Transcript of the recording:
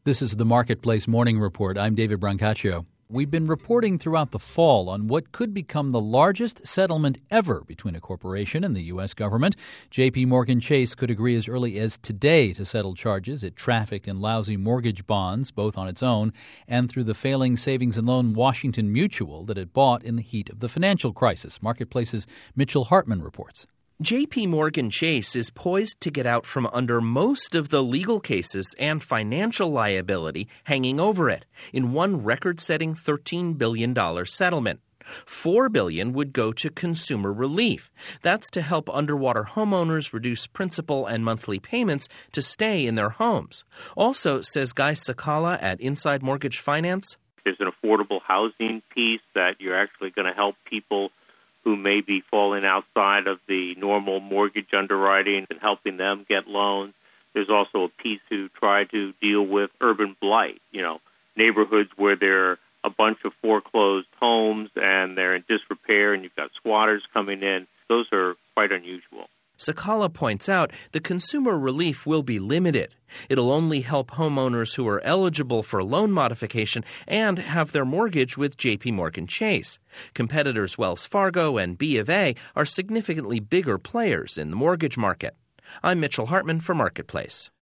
This is the Marketplace Morning Report. I'm David Brancaccio. We've been reporting throughout the fall on what could become the largest settlement ever between a corporation and the U.S. government. J.P. Morgan Chase could agree as early as today to settle charges it trafficked in lousy mortgage bonds, both on its own and through the failing savings and loan Washington Mutual that it bought in the heat of the financial crisis. Marketplace's Mitchell Hartman reports. J.P. Morgan Chase is poised to get out from under most of the legal cases and financial liability hanging over it in one record-setting $13 billion settlement. $4 billion would go to consumer relief. That's to help underwater homeowners reduce principal and monthly payments to stay in their homes. Also, says Guy Cecala at Inside Mortgage Finance, there's an affordable housing piece that you're actually going to help people who may be falling outside of the normal mortgage underwriting and helping them get loans. There's also a piece to try to deal with urban blight, neighborhoods where there are a bunch of foreclosed homes and they're in disrepair and you've got squatters coming in. Those are quite unusual. Cecala points out the consumer relief will be limited. It'll only help homeowners who are eligible for loan modification and have their mortgage with J.P. Morgan Chase. Competitors Wells Fargo and B of A are significantly bigger players in the mortgage market. I'm Mitchell Hartman for Marketplace.